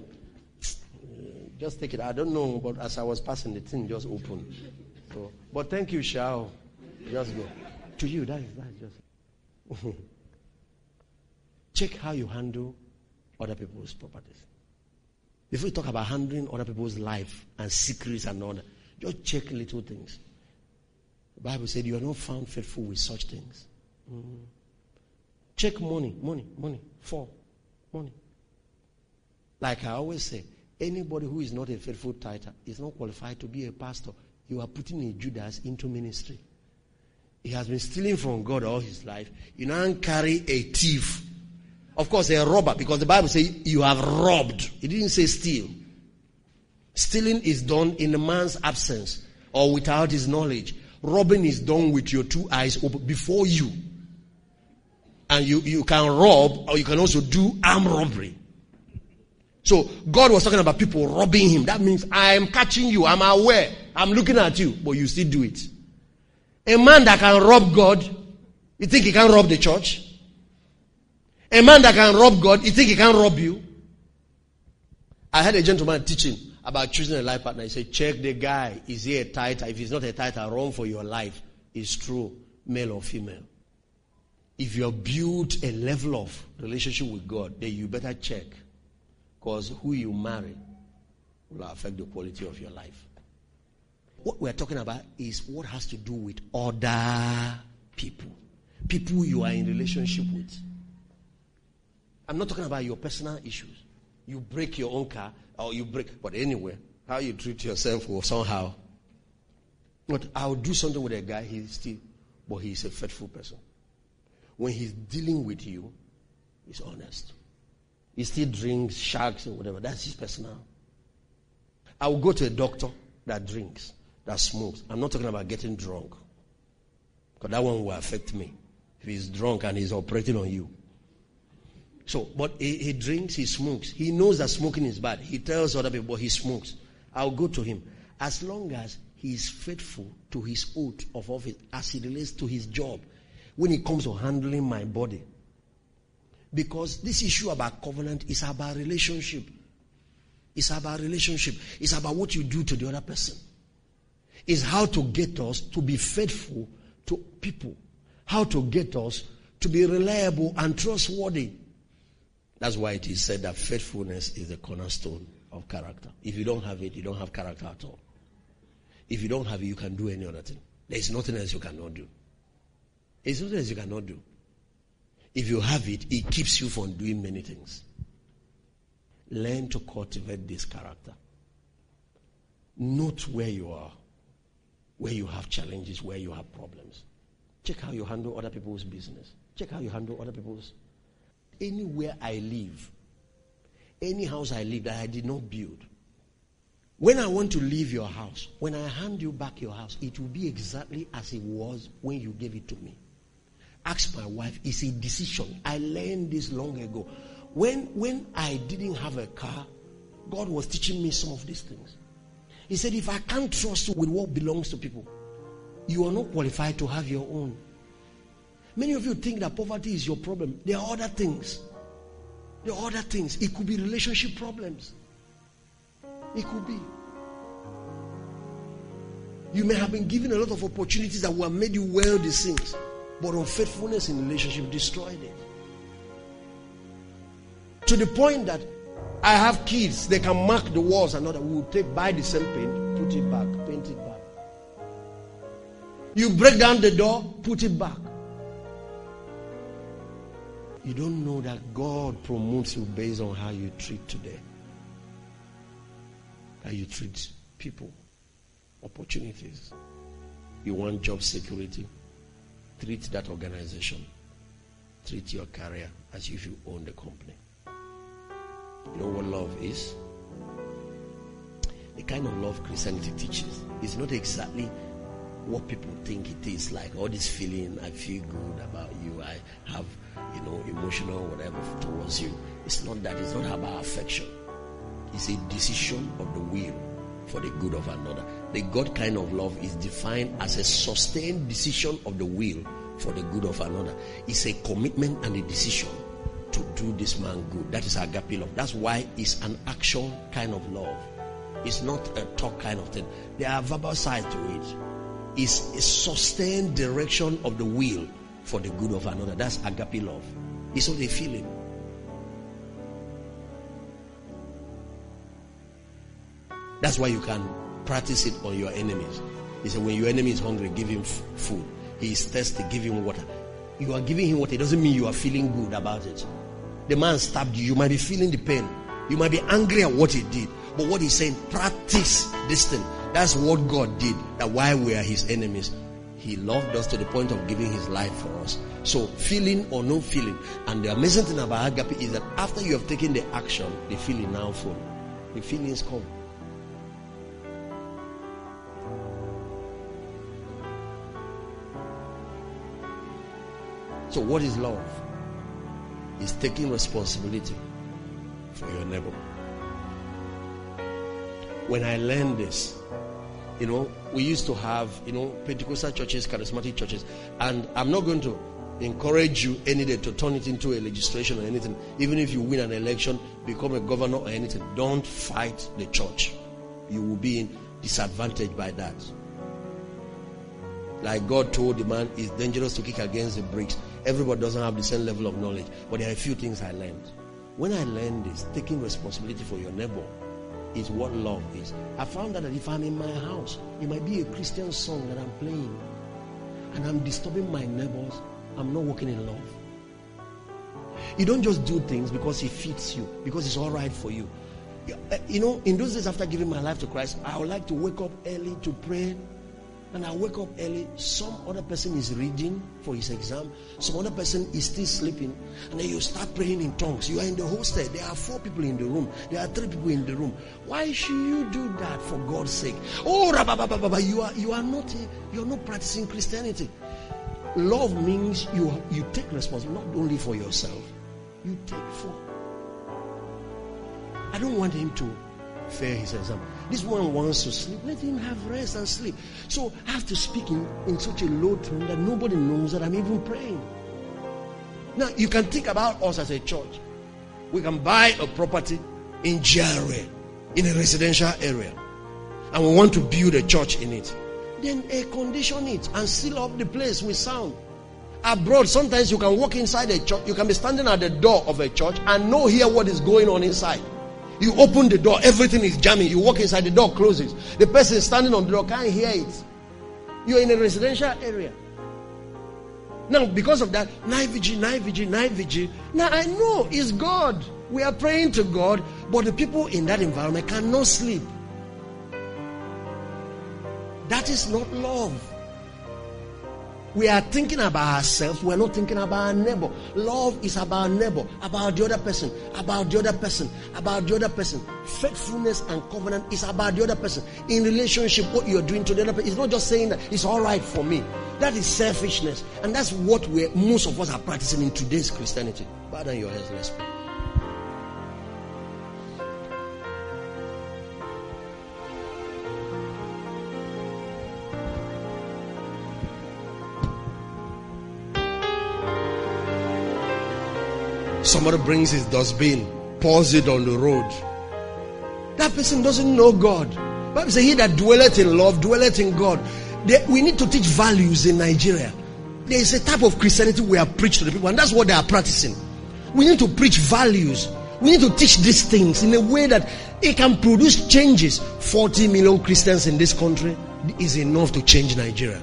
just take it. I don't know, but as I was passing, the thing just opened. So, but thank you, Shao. Just go. To you, that is just. Check how you handle other people's properties. Before you talk about handling other people's life and secrets and all that, just check little things. The Bible said you are not found faithful with such things. Check money. For money. Like I always say, anybody who is not a faithful tither is not qualified to be a pastor. You are putting a Judas into ministry. He has been stealing from God all his life. You now carry a thief. Of course, a robber, because the Bible says you have robbed. It didn't say steal. Stealing is done in the man's absence or without his knowledge. Robbing is done with your 2 eyes open before you. And you can rob, or you can also do armed robbery. So God was talking about people robbing him. That means I am catching you. I'm aware. I'm looking at you, but you still do it. A man that can rob God, you think he can rob the church? A man that can rob God, you think he can rob you? I had a gentleman teaching about choosing a life partner. He said, check the guy. Is he a tither? If he's not a tither, run for your life. It's true, male or female. If you have built a level of relationship with God, then you better check. Because who you marry will affect the quality of your life. What we're talking about is what has to do with other people. People you are in relationship with. I'm not talking about your personal issues. You break your own car, or you break, but anyway, how you treat yourself or somehow. But I'll do something with a guy, but he's a faithful person. When he's dealing with you, he's honest. He still drinks, sharks, and whatever. That's his personal. I will go to a doctor that drinks, that smokes. I'm not talking about getting drunk. Because that one will affect me. If he's drunk and he's operating on you. So, but he drinks, he smokes. He knows that smoking is bad. He tells other people, but he smokes. I'll go to him. As long as he is faithful to his oath of office, as it relates to his job, when it comes to handling my body. Because this issue about covenant is about relationship. It's about relationship. It's about what you do to the other person. It's how to get us to be faithful to people. How to get us to be reliable and trustworthy. That's why it is said that faithfulness is the cornerstone of character. If you don't have it, you don't have character at all. If you don't have it, you can do any other thing. There is nothing else you cannot do. There's nothing else you cannot do. If you have it, it keeps you from doing many things. Learn to cultivate this character. Note where you are, where you have challenges, where you have problems. Check how you handle other people's business. Check how you handle other people's. Anywhere I live, any house I live that I did not build, when I want to leave your house, when I hand you back your house, it will be exactly as it was when you gave it to me. Ask my wife, it's a decision. I learned this long ago. When I didn't have a car, God was teaching me some of these things. He said, if I can't trust you with what belongs to people, you are not qualified to have your own. Many of you think that poverty is your problem. There are other things. There are other things. It could be relationship problems. It could be. You may have been given a lot of opportunities that will have made you wear these things. But unfaithfulness in relationship destroyed it. To the point that I have kids, they can mark the walls and all that. We will buy the same paint, put it back, paint it back. You break down the door, put it back. You don't know that God promotes you based on how you treat today. How you treat people, opportunities. You want job security. Treat that organization. Treat your career as if you own the company. You know what love is? The kind of love Christianity teaches is not exactly what people think it is. Like all this feeling, I feel good about you, I have, emotional whatever towards you. It's not that. It's not about affection. It's a decision of the will for the good of another. The God kind of love is defined as a sustained decision of the will for the good of another. It's a commitment and a decision to do this man good. That is agape love. That's why it's an action kind of love. It's not a talk kind of thing. There are verbal sides to it. It's a sustained direction of the will for the good of another. That's agape love. It's not a feeling. That's why you can practice it on your enemies. He said, when your enemy is hungry, give him food. He is thirsty, give him water. You are giving him water. It doesn't mean you are feeling good about it. The man stabbed you. You might be feeling the pain. You might be angry at what he did. But what he's saying, practice this thing. That's what God did. That while we are his enemies, he loved us to the point of giving his life for us. So feeling or no feeling. And the amazing thing about agape is that after you have taken the action, the feeling now follows. The feelings come. So what is love? is taking responsibility for your neighbor. When I learned this, we used to have, Pentecostal churches, charismatic churches, and I'm not going to encourage you any day to turn it into a legislation or anything. Even if you win an election, become a governor or anything, don't fight the church. You will be disadvantaged by that. Like God told the man, it's dangerous to kick against the bricks. Everybody doesn't have the same level of knowledge, but there are a few things I learned. When I learned this, taking responsibility for your neighbor is what love is. I found out that if I'm in my house, it might be a Christian song that I'm playing, and I'm disturbing my neighbors, I'm not walking in love. You don't just do things because it fits you, because it's all right for you. In those days after giving my life to Christ, I would like to wake up early to pray. And I wake up early, some other person is reading for his exam, some other person is still sleeping, and then you start praying in tongues. You are in the hostel, there are 4 people in the room, there are 3 people in the room. Why should you do that, for God's sake? Oh, you're not practicing Christianity. Love means you take responsibility not only for yourself, you take for. I don't want him to fail his exam. This one wants to sleep. Let him have rest and sleep. So I have to speak in such a low tone that nobody knows that I'm even praying. Now you can think about us as a church. We can buy a property in GRA, in a residential area, and we want to build a church in it. Then air condition it and seal up the place with sound. Abroad, sometimes you can walk inside a church. You can be standing at the door of a church and not hear what is going on inside. You open the door, everything is jamming. You walk inside, the door closes. The person standing on the door can't hear it. You're in a residential area. Now, because of that, night vigil. Now, I know it's God. We are praying to God, but the people in that environment cannot sleep. That is not love. We are thinking about ourselves. We are not thinking about our neighbor. Love is about neighbor, about the other person, about the other person, about the other person. Faithfulness and covenant is about the other person. In relationship, what you are doing to the other person, it's not just saying that it's all right for me. That is selfishness. And that's what most of us are practicing in today's Christianity. Bow down your heads, let's pray. Somebody brings his dustbin, pours it on the road. That person doesn't know God. The Bible says, he that dwelleth in love, dwelleth in God. We need to teach values in Nigeria. There is a type of Christianity we have preached to the people, and that's what they are practicing. We need to preach values. We need to teach these things in a way that it can produce changes. 40 million Christians in this country is enough to change Nigeria.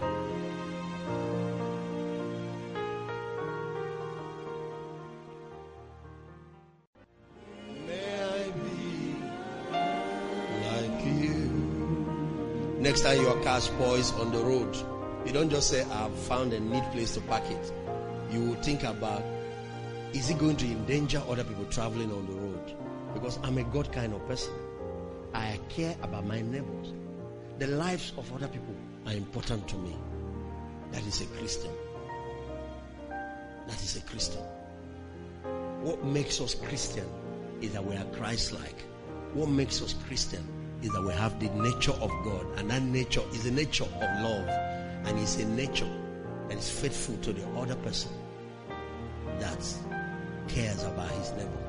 Next time your car spoils on the road, you don't just say, I've found a neat place to park it. You will think about, is it going to endanger other people traveling on the road? Because I'm a God kind of person. I care about my neighbors. The lives of other people are important to me. That is a Christian. That is a Christian. What makes us Christian is that we are Christ-like. What makes us Christian is that we have the nature of God, and that nature is the nature of love, and it's a nature that is faithful to the other person, that cares about his neighbor.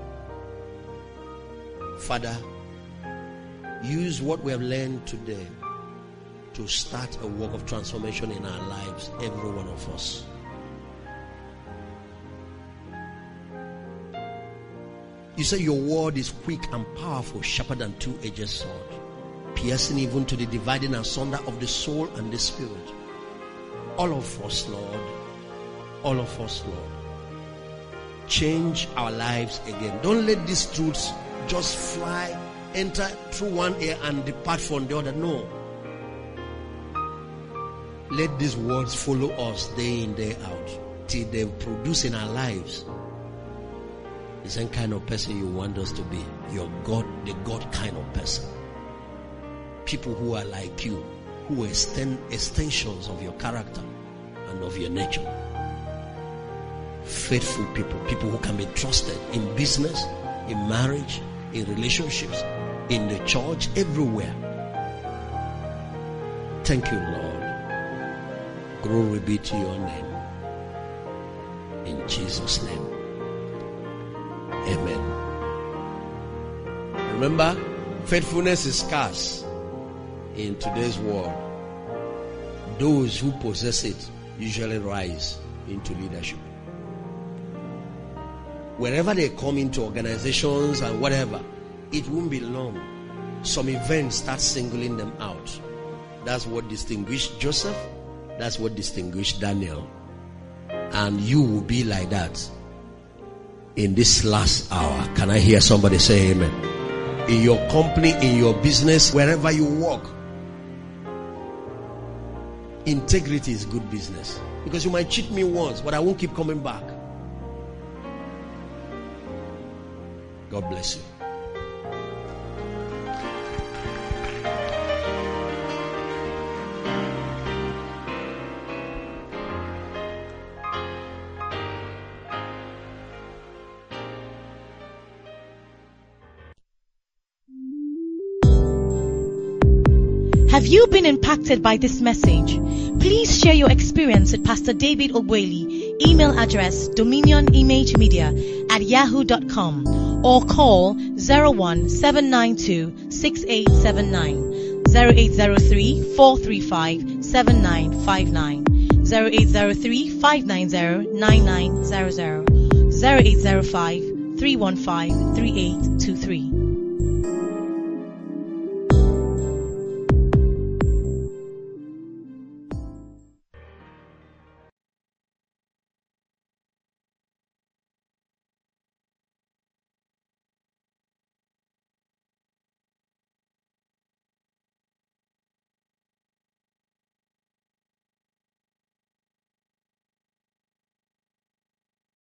Father, use what we have learned today to start a work of transformation in our lives, every one of us. You say your word is quick and powerful, sharper than two-edged sword, piercing even to the dividing asunder of the soul and the spirit. All of us, Lord, all of us, Lord, change our lives again. Don't let these truths just fly, enter through one ear and depart from the other. No. Let these words follow us day in, day out, till they produce in our lives the same kind of person you want us to be. Your God, the God kind of person. People who are like you, who extend extensions of your character and of your nature. faithful people, people who can be trusted in business, in marriage, in relationships, in the church, everywhere. Thank you, Lord. Glory be to your name. In Jesus' name. Amen. Remember, faithfulness is scarce in today's world. Those who possess it usually rise into leadership. Wherever they come into organizations and whatever, it won't be long. Some events start singling them out. That's what distinguished Joseph. That's what distinguished Daniel. And you will be like that in this last hour. Can I hear somebody say amen? In your company, in your business, wherever you work, integrity is good business. Because you might cheat me once, but I won't keep coming back. God bless you. Have you been impacted by this message? Please share your experience with Pastor David Ogweli. Email address dominionimagemedia@yahoo.com or call 01-792-6879, 0803-435-7959, 0803-590-9900, 0805-315-3823.